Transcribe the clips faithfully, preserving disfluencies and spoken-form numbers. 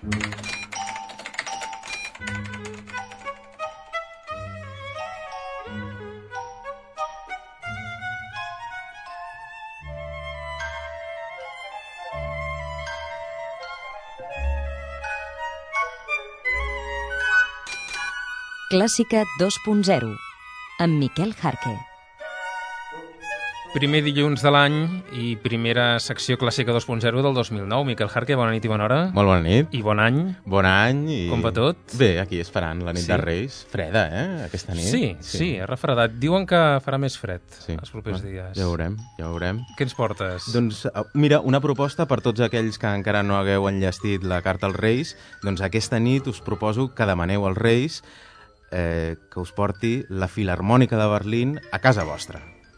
Clàssica dos punt zero, amb Miquel Jarque. Primer dilluns de l'any i primera secció Clàssica dos punt zero del dos mil nou. Miquel Jarque, bona nit i bona hora. Molt bona nit. I bon any. Bon any. I... Com va tot? Bé, aquí esperant la nit sí. de Reis. Freda, eh, aquesta nit. Sí, sí, sí, és refredat. Diuen que farà més fred sí. els propers ah, dies. Ja ho veurem, ja ho veurem. Què ens portes? Doncs, mira, una proposta per tots aquells que encara no hagueu enllestit la carta als Reis. Doncs aquesta nit us proposo que demaneu als Reis eh, que us porti la Filharmònica de Berlín a casa vostra.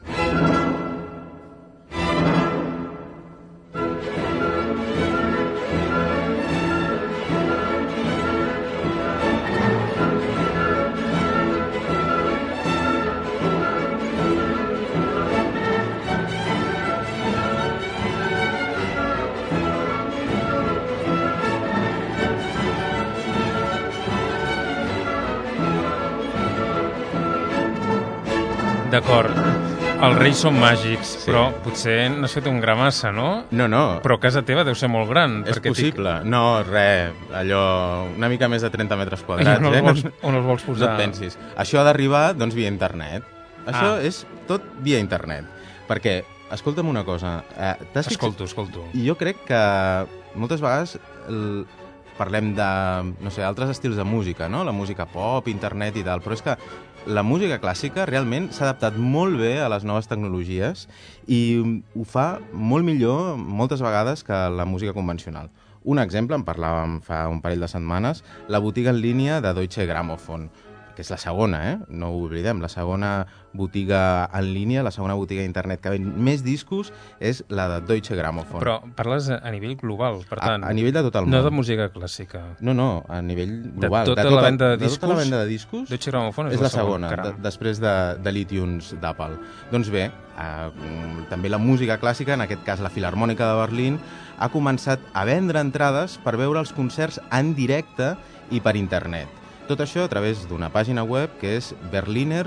D'acord, els Reis són màgics, sí. però potser n'has fet un gra massa, no? No, no. Però casa teva deu ser molt gran. És possible. Tic... No, res, allò, una mica més de trenta metres quadrats. On, eh? els, vols, on els vols posar? No et pensis. Això ha d'arribar, doncs, via internet. Això ah. és tot via internet. Perquè, escolta'm una cosa... Eh, escolto, escolto. I jo crec que moltes vegades... El... parlem de, no sé, altres estils de música, no? La música pop, internet i tal, però és que la música clàssica realment s'ha adaptat molt bé a les noves tecnologies i ho fa molt millor moltes vegades que la música convencional. Un exemple, en parlàvem fa un parell de setmanes, la botiga en línia de Deutsche Grammophon, que és la segona, eh? No ho oblidem, la segona botiga en línia, la segona botiga d'internet que ven més discos és la de Deutsche Grammophon. Però parles a nivell global, per tant. A, a nivell de tot el món. No de música clàssica. No, no, a nivell global. De tota, de tota la venda de, de discos, tota la venda de discos, Deutsche Grammophon és, és la, la segona, segona de, després de, de l'iTunes d'Apple. Doncs bé, eh, també la música clàssica, en aquest cas la Filharmònica de Berlín, ha començat a vendre entrades per veure els concerts en directe i per internet. Tot això a través d'una pàgina web que és berliner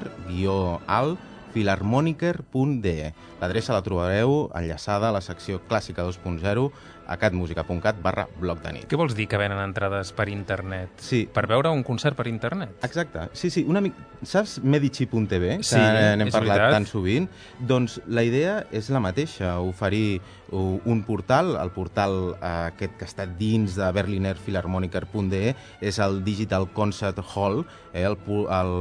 al filharmoniker punt de. L'adreça la trobareu enllaçada a la secció Clàssica dos punt zero a catmusica punt cat barra blog de nit. Què vols dir que venen entrades per internet? Sí. Per veure un concert per internet? Exacte. Sí, sí. Una mica... Saps Medici punt t v? Sí, que n'hem parlat veritat. tan sovint. Doncs la idea és la mateixa, oferir un portal, el portal aquest que està dins de berliner filharmoniker punt de és el Digital Concert Hall, eh, el, el,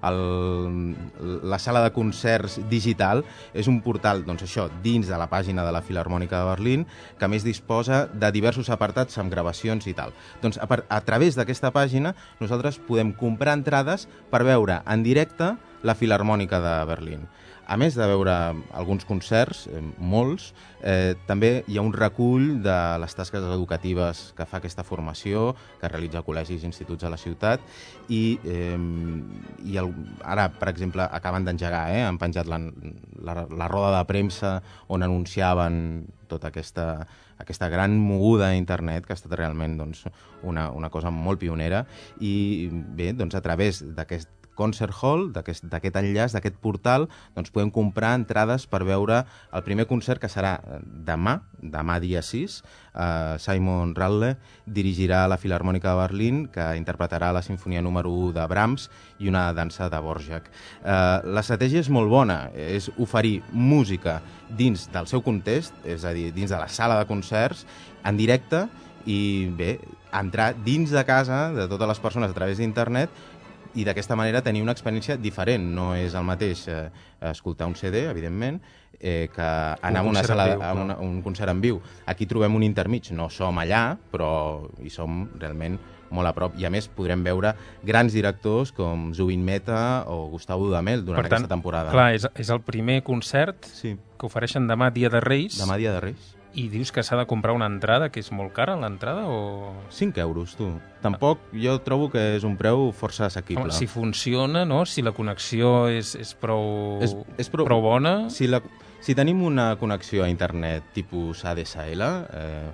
el, la sala de concerts digital. És un portal, doncs això, dins de la pàgina de la Filharmònica de Berlín, que a més disposa de diversos apartats amb gravacions i tal. Doncs a, a través d'aquesta pàgina nosaltres podem comprar entrades per veure en directe la Filharmònica de Berlín. A més de veure alguns concerts, eh, molts, eh, també hi ha un recull de les tasques educatives que fa aquesta formació, que realitza col·legis i instituts a la ciutat, i, eh, i el, ara, per exemple, acaben d'engegar, eh, han penjat la, la, la roda de premsa on anunciaven tota aquesta, aquesta gran moguda a internet, que ha estat realment doncs, una, una cosa molt pionera, i bé, doncs, a través d'aquest Concert Hall, d'aquest enllaç, d'aquest portal, doncs podem comprar entrades per veure el primer concert, que serà demà, demà dia sis. Uh, Simon Ralle dirigirà la Filharmònica de Berlín, que interpretarà la sinfonia número u de Brahms i una dansa de Dvořák. Uh, L'estratègia és molt bona, és oferir música dins del seu context, és a dir, dins de la sala de concerts, en directe, i bé, entrar dins de casa de totes les persones a través d'internet i d'aquesta manera tenir una experiència diferent. No és el mateix eh, escoltar un C D, evidentment, eh, que anar a una sala, viu, a una, un concert en viu. Aquí trobem un intermig, no som allà, però hi som realment molt a prop, i a més podrem veure grans directors com Zubin Mehta o Gustavo Dudamel durant per tant, aquesta temporada. Clar, és, és el primer concert sí. que ofereixen demà, dia de Reis. Demà, dia de Reis. I dius que s'ha de comprar una entrada, que és molt cara, l'entrada, o...? cinc euros, tu. Tampoc jo trobo que és un preu força assequible. Home, si funciona, no? Si la connexió és, és, prou, és, és prou... prou bona... Si, la, si tenim una connexió a internet tipus A D S L, eh,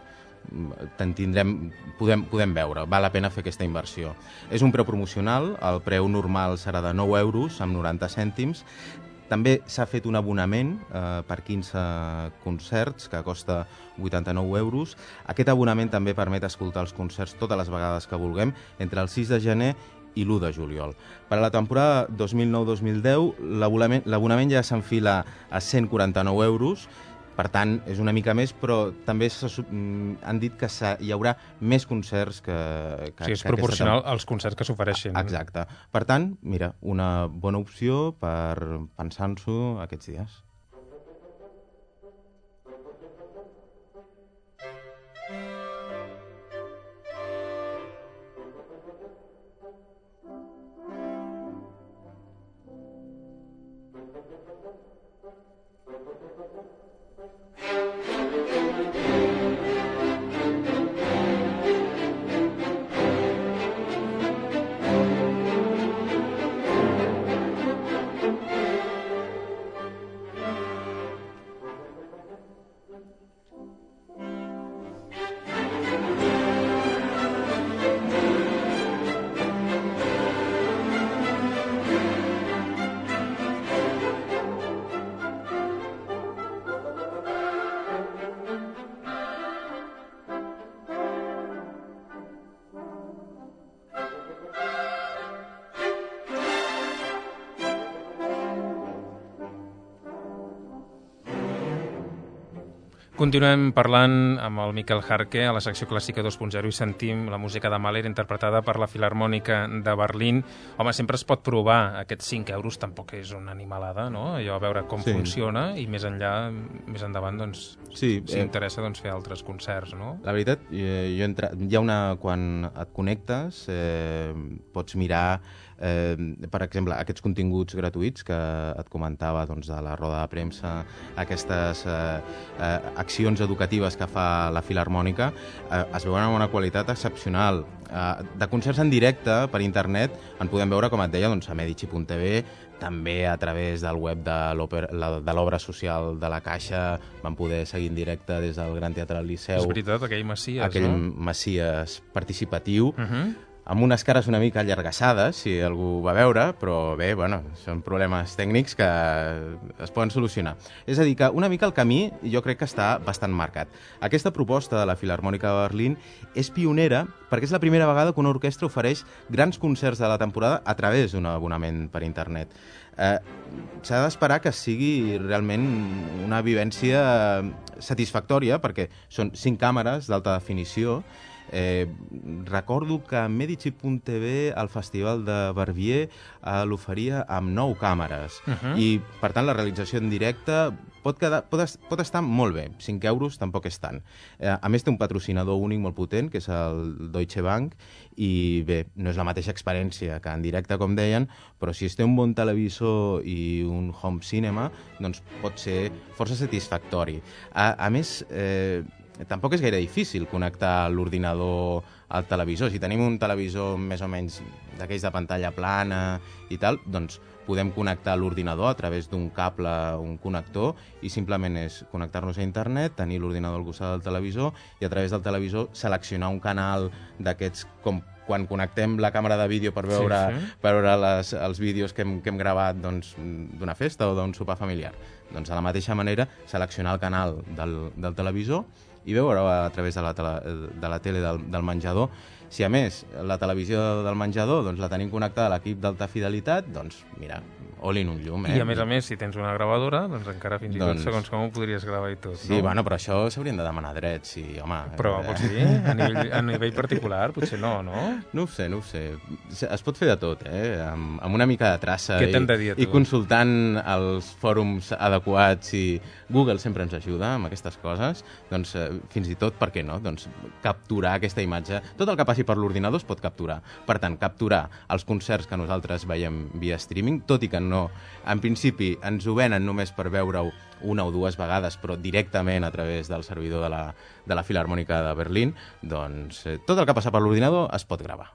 te'n tindrem, podem, podem veure, val la pena fer aquesta inversió. És un preu promocional, el preu normal serà de nou euros amb noranta cèntims. També s'ha fet un abonament eh, per quinze concerts que costa vuitanta-nou euros. Aquest abonament també permet escoltar els concerts totes les vegades que vulguem entre el sis de gener i l'u de juliol. Per a la temporada dos mil nou dos mil deu l'abonament ja s'enfila a cent quaranta-nou euros. Per tant, és una mica més, però també han dit que hi haurà més concerts que... que sí, és que proporcional aquesta... als concerts que s'ofereixin. Exacte. Per tant, mira, una bona opció per pensar-s'ho aquests dies. Continuem parlant amb el Miquel Jarque a la secció clàssica dos punt zero i sentim la música de Mahler interpretada per la Filharmònica de Berlín. Home, sempre es pot provar, aquests cinc euros tampoc és una animalada, no? Allò a veure com sí. funciona i més enllà, més endavant, doncs, sí, si eh, interessa doncs, fer altres concerts, no? La veritat, jo, jo entra... hi ha una... quan et connectes, eh, pots mirar Eh, per exemple, aquests continguts gratuïts que et comentava doncs, de la roda de premsa, aquestes eh, eh, accions educatives que fa la Filharmònica, eh, es veuen amb una qualitat excepcional. Eh, de concerts en directe per internet en podem veure, com et deia, doncs, a medici punt tv, també a través del web de l'Obra Social de la Caixa vam poder seguir en directe des del Gran Teatre del Liceu. És veritat, aquell Messies, aquell no? Messies participatiu. Uh -huh. Amb unes cares una mica allargassades, si algú va veure, però bé, bueno, són problemes tècnics que es poden solucionar. És a dir, que una mica el camí jo crec que està bastant marcat. Aquesta proposta de la Filharmònica de Berlín és pionera perquè és la primera vegada que una orquestra ofereix grans concerts de la temporada a través d'un abonament per internet. Eh, s'ha d'esperar que sigui realment una vivència satisfactòria, perquè són cinc càmeres d'alta definició. Eh, recordo que medici punt tv al Festival de Verbier eh, l'oferia amb nou càmeres uh -huh. i per tant la realització en directe pot, quedar, pot, pot estar molt bé, cinc euros tampoc és tant. Eh, a més té un patrocinador únic molt potent que és el Deutsche Bank i bé, no és la mateixa experiència que en directe, com deien, però si es té un bon televisor i un home cinema, doncs pot ser força satisfactori. A, a més, eh, tampoc és gaire difícil connectar l'ordinador al televisor. Si tenim un televisor més o menys d'aquells de pantalla plana i tal, doncs podem connectar l'ordinador a través d'un cable, un connector, i simplement és connectar-nos a internet, tenir l'ordinador al costat del televisor i a través del televisor seleccionar un canal d'aquests, com quan connectem la càmera de vídeo per veure, sí, sí. per veure les, els vídeos que hem, que hem gravat doncs, d'una festa o d'un sopar familiar. Doncs de la mateixa manera, seleccionar el canal del, del televisor i veure a través de la, tele, de la tele del, del menjador. Si a més la televisió del menjador doncs, la tenim connectada a l'equip d'alta fidelitat, doncs mira, all in un llum. Eh? I a més a més, si tens una gravadora, doncs encara fins i tot, doncs... segons com ho podries gravar i tot. Sí, no? bueno, però això s'haurien de demanar drets, sí, home. Però eh... pots dir, a nivell, a nivell particular, potser no, no? No ho sé, no ho sé. Es pot fer de tot, eh? Amb, amb una mica de traça i, dir, i consultant els fòrums adequats, i Google sempre ens ajuda amb aquestes coses, doncs eh, fins i tot, per què no? Doncs capturar aquesta imatge. Tot el que passi per l'ordinador es pot capturar. Per tant, capturar els concerts que nosaltres veiem via streaming, tot i que no, en principi ens ho venen només per veure-ho una o dues vegades, però directament a través del servidor de la, de la Filharmònica de Berlín, doncs eh, tot el que passa per l'ordinador es pot gravar.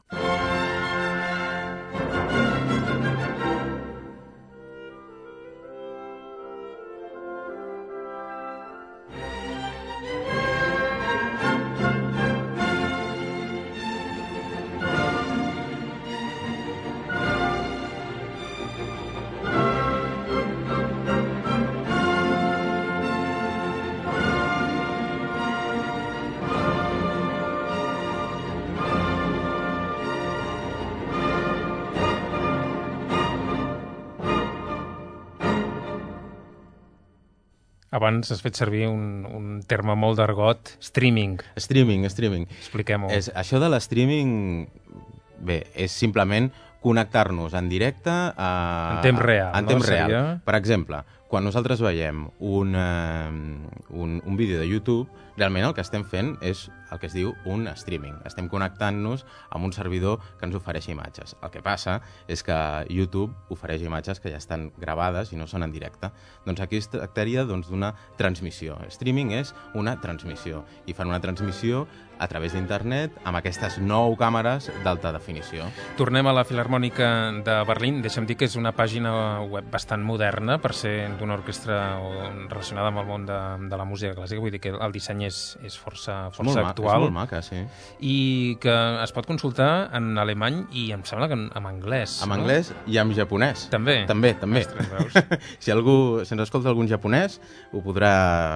Abans has fet servir un, un terme molt d'argot, streaming. Streaming, streaming. Expliquem-ho. És, això de l'streaming, bé, és simplement connectar-nos en directe... A, en temps real, en no? temps real. Seria... Per exemple, quan nosaltres veiem un, uh, un, un vídeo de YouTube, realment el que estem fent és el que es diu un streaming. Estem connectant-nos amb un servidor que ens ofereix imatges. El que passa és que YouTube ofereix imatges que ja estan gravades i no són en directe. Doncs aquí es tractaria doncs, d'una transmissió. Streaming és una transmissió. I fan una transmissió a través d'internet amb aquestes nou càmeres d'alta definició. Tornem a la Filharmònica de Berlín. Deixa'm dir que és una pàgina web bastant moderna per ser d'una orquestra relacionada amb el món de, de la música clàssica. Vull dir que el disseny és, és força, força molt actual. És molt maca, sí. I que es pot consultar en alemany i em sembla que en, en anglès. En no? anglès i en japonès. També? També, també. Ostres, si algú se'ns escolta algun japonès, ho podrà,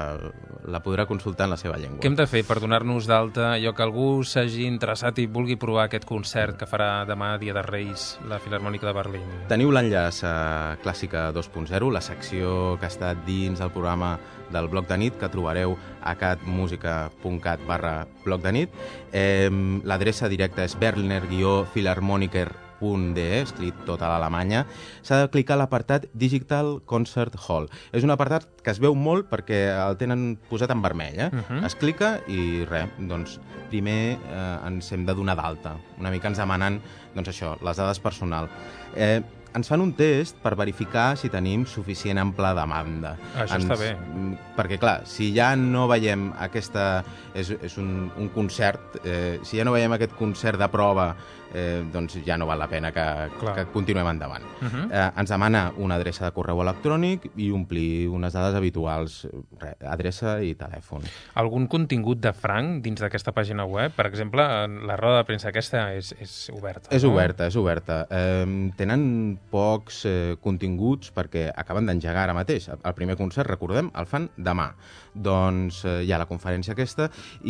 la podrà consultar en la seva llengua. Què hem de fer per donar-nos d'alta allò que algú s'hagi interessat i vulgui provar aquest concert que farà demà, Dia de Reis, la Filharmònica de Berlín? Teniu l'enllaç a Clàssica dos punt zero, la secció que està dins del programa del Bloc de Nit, que trobareu a catmusica punt cat barra bloc de nit. Eh, L'adreça directa és berliner filharmoniker punt de, escrit tota l'Alemanya. S'ha de clicar a l'apartat Digital Concert Hall. És un apartat que es veu molt perquè el tenen posat en vermell. Eh? Uh-huh. Es clica i res, doncs primer eh, ens hem de donar d'alta. Una mica ens demanen, doncs això, les dades personal. Eh, ens fan un test per verificar si tenim suficient ample demanda. Això ens, està bé. Perquè, clar, si ja no veiem aquesta... És, és un, un concert, eh, si ja no veiem aquest concert de prova, eh, doncs ja no val la pena que, que continuem endavant. Uh-huh. eh, ens demana una adreça de correu electrònic i omplir unes dades habituals, re, adreça i telèfon. Algun contingut de franc dins d'aquesta pàgina web? Per exemple, la roda de premsa aquesta és, és oberta. És no? oberta, és oberta. Eh, tenen pocs eh, continguts perquè acaben d'engegar ara mateix. El primer concert, recordem, el fan demà. Doncs eh, hi ha la conferència aquesta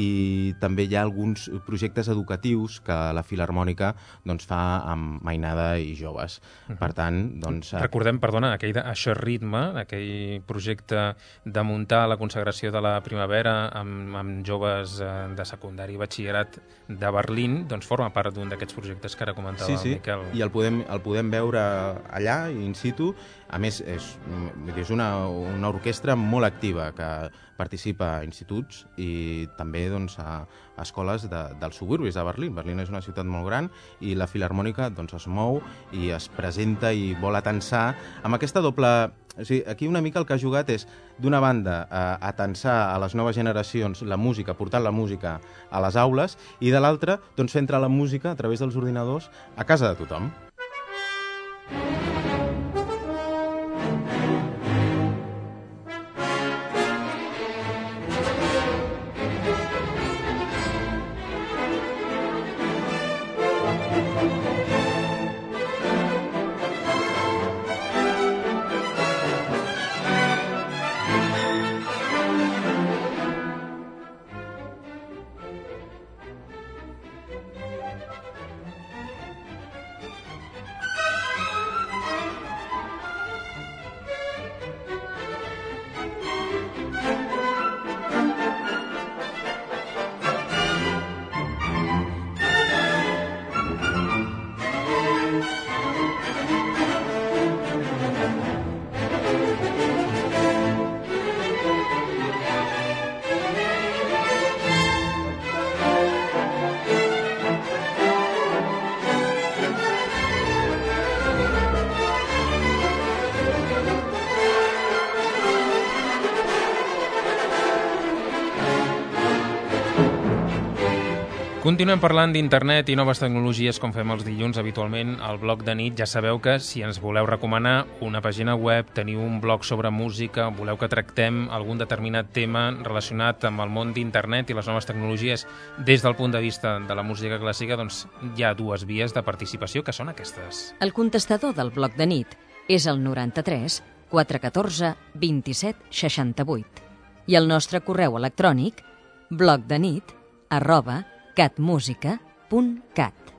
i també hi ha alguns projectes educatius que la Filharmònica doncs, fa amb mainada i joves. Uh-huh. Per tant, doncs... Recordem, perdona, aquell de Això és ritme, aquell projecte de muntar la consagració de la primavera amb, amb joves eh, de secundari i batxillerat de Berlín, doncs forma part d'un d'aquests projectes que ara comentava sí, sí. el Miquel. I el podem, el podem veure allà, in situ. A més, és, és una, una orquestra molt activa que participa a instituts i també doncs, a, a escoles de, dels suburbis de Berlín. Berlín és una ciutat molt gran i la Filharmònica doncs, es mou i es presenta i vol atensar amb aquesta doble... O sigui, aquí una mica el que ha jugat és, d'una banda, a, a tensar a les noves generacions la música, portant la música a les aules, i de l'altra, doncs, fer entrar la música a través dels ordinadors a casa de tothom. Continuem parlant d'internet i noves tecnologies com fem els dilluns habitualment al Bloc de Nit. Ja sabeu que si ens voleu recomanar una pàgina web, teniu un blog sobre música, voleu que tractem algun determinat tema relacionat amb el món d'internet i les noves tecnologies des del punt de vista de la música clàssica, doncs hi ha dues vies de participació que són aquestes. El contestador del Bloc de Nit és el noranta-tres quatre cents i catorze vint-i-set seixanta-vuit i el nostre correu electrònic blocdenit arroba catmusica punt cat.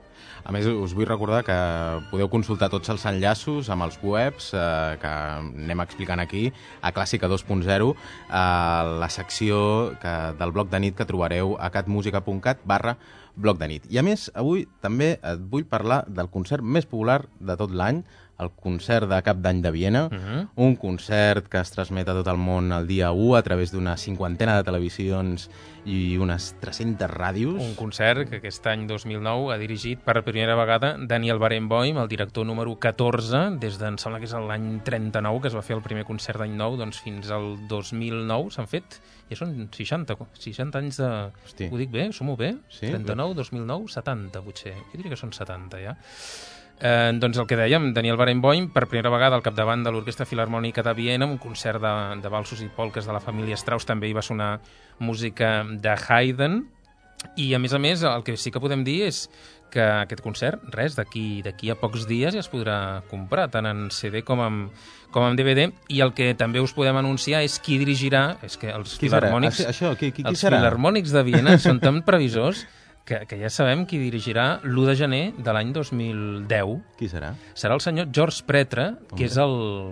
A més, us vull recordar que podeu consultar tots els enllaços amb els webs eh, que anem explicant aquí a Clàssica dos punt zero, a la secció que, del bloc de nit que trobareu a catmusica.cat barra bloc de nit. I a més, avui també et vull parlar del concert més popular de tot l'any, el concert de Cap d'Any de Viena, uh -huh. un concert que es transmet a tot el món el dia u a través d'una cinquantena de televisions i unes tres-centes ràdios. Un concert que aquest any dos mil nou ha dirigit per primera vegada Daniel Barenboim, el director número catorze, des de, em sembla que és l'any trenta-nou, que es va fer el primer concert d'any nou, doncs fins al dos mil nou s'han fet, ja són seixanta, seixanta anys de... Hosti. Ho dic bé? Som-ho bé? Sí. trenta-nou, dos mil nou, setanta potser. Jo diria que són setanta ja. Eh, doncs el que dèiem, Daniel Barenboim, per primera vegada al capdavant de l'Orquestra Filharmònica de Viena, un concert de, de valsos i polques de la família Strauss, també hi va sonar música de Haydn, i a més a més el que sí que podem dir és que aquest concert, res, d'aquí d'aquí a pocs dies ja es podrà comprar, tant en C D com en, com en D V D, i el que també us podem anunciar és qui dirigirà, és que els qui filharmònics, serà? Això, qui, qui, qui els serà? filharmònics de Viena són tan previsors que, que ja sabem qui dirigirà l'u de gener de l'any dos mil deu. Qui serà? Serà el senyor George Pretre, que Home. és el,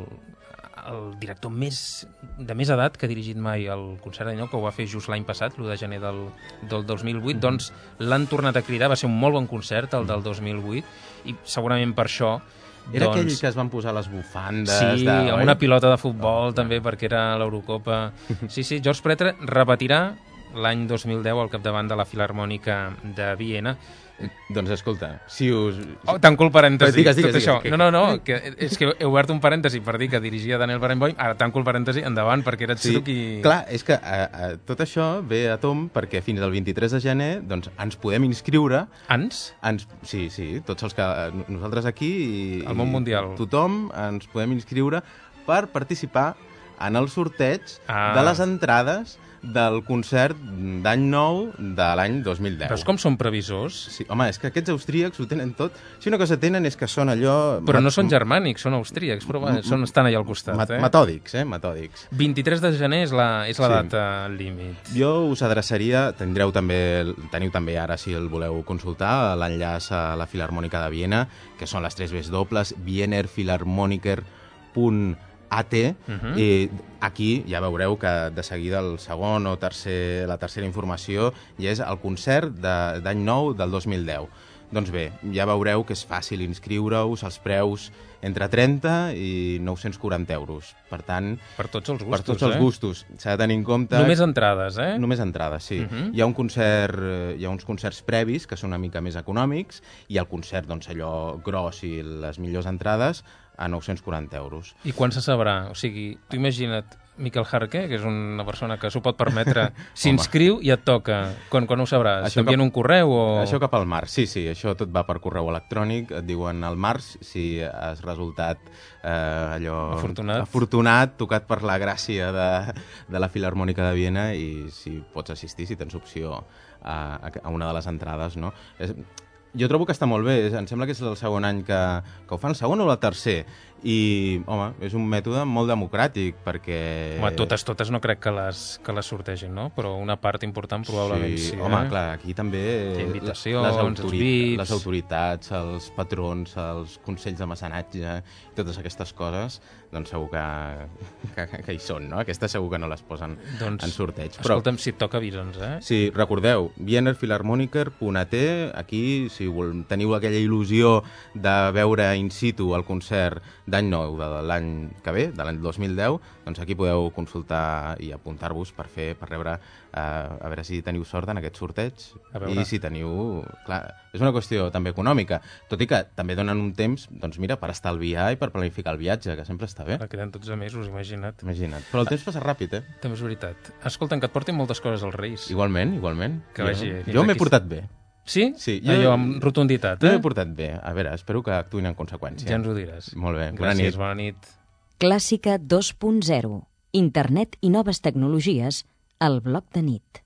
el director més, de més edat que ha dirigit mai el concert d'any nou, que ho va fer just l'any passat, l'u de gener del, del dos mil vuit. Mm-hmm. Doncs l'han tornat a cridar, va ser un molt bon concert, el del dos mil vuit, i segurament per això... Era doncs... aquell que es van posar les bufandes... Sí, de... amb una pilota de futbol, oh, també, perquè era l'Eurocopa. Sí, sí, George Pretre repetirà l'any dos mil deu al capdavant de la Filharmònica de Viena. Doncs escolta, si us... Oh, tanco el parèntesi, digues, digues, tot digues, això. que... No, no, no, que és que he obert un parèntesi per dir que dirigia Daniel Barenboim, ara tanco el parèntesi, endavant, perquè eres Sí, tu qui... clar, és que a, a, tot això ve a tom perquè fins al vint-i-tres de gener doncs, ens podem inscriure... Ans? Ens, sí, sí, tots els que... Nosaltres aquí i, El món mundial. i tothom ens podem inscriure per participar en el sorteig Ah. de les entrades del concert d'any nou de l'any dos mil deu. Veus com són previsors? Sí, home, és que aquests austríacs ho tenen tot. Si una cosa tenen és que són allò... Però no són germànics, són austríacs, però va, són, estan allà al costat. mat Eh? Metòdics, eh? Metòdics. vint-i-tres de gener és la, és la Sí. data límit. Jo us adreçaria, tindreu també, teniu també ara, si el voleu consultar, l'enllaç a la Filharmònica de Viena, que són les tres Bs dobles, wienerphilharmoniker punt at, Mhm. i aquí ja veureu que de seguida el segon o tercer, la tercera informació ja és el concert de- d'any nou del dos mil deu. Doncs bé, ja veureu que és fàcil inscriure-us, els preus entre trenta i nou-cents quaranta euros. Per tant, Per tots els per gustos, tots els eh? gustos. S'ha de tenir en compte... Només entrades, eh? Només entrades, sí. Uh Mhm. -huh. Hi ha un concert, eh, hi ha uns concerts previs que són una mica més econòmics i el concert, doncs, allò gros i les millors entrades a nou-cents quaranta euros. I quan se sabrà? O sigui, tu imagina't Miquel Jarque, que és una persona que s'ho pot permetre, s'inscriu i et toca. Quan, quan ho sabràs? Això T'envien cap- un correu o...? Això cap al març, sí, sí, això tot va per correu electrònic, et diuen al març si has resultat eh, allò... Afortunat. Afortunat, tocat per la gràcia de, de la Filharmònica de Viena i si pots assistir, si tens opció a, a una de les entrades, no? És, jo trobo que està molt bé, em sembla que és el segon any que, que ho fan, el segon o el tercer, i, home, és un mètode molt democràtic, perquè... Home, totes, totes no crec que les, que les sortegin, no? Però una part important probablement sí, sí eh? home, clar, aquí també... Té invitacions, les, els V I Ps. les autoritats, els patrons, els consells de mecenatge, totes aquestes coses, doncs segur que, que, que hi són, no? Aquestes segur que no les posen Doncs, en sorteig. Però, escolta'm, si et toca, avisa'ns, eh? sí, recordeu, wienerphilharmoniker punt at, aquí, si vol, teniu aquella il·lusió de veure in situ el concert d'any nou de l'any que ve, de l'any dos mil deu, doncs aquí podeu consultar i apuntar-vos per fer, per rebre, eh, a veure si teniu sort en aquest sorteig. A veure. I si teniu... Clar, és una qüestió també econòmica, tot i que també donen un temps, doncs mira, per estalviar i per planificar el viatge, que sempre està bé. Ara queden dotze mesos, imagina't. Imagina't. Però el temps passa ràpid, eh? També és veritat. Escolta'm, que et portin moltes coses als Reis. Igualment, igualment. Que jo, vagi fins jo m'he aquí. portat bé. Sí? Sí, Jo... jo- Allò amb rotunditat, Jo eh? m'he portat bé. A veure, espero que actuïn en conseqüència. Ja ens ho diràs. Molt bé, bona Gràcies, nit. bona nit. Clàssica dos punt zero. Internet i noves tecnologies al bloc de nit.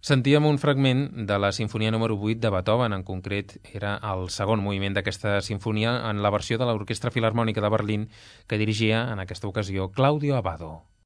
Sentíem un fragment de la sinfonia número vuit de Beethoven, en concret era el segon moviment d'aquesta sinfonia en la versió de l'Orquestra Filharmònica de Berlín que dirigia en aquesta ocasió Claudio Abbado.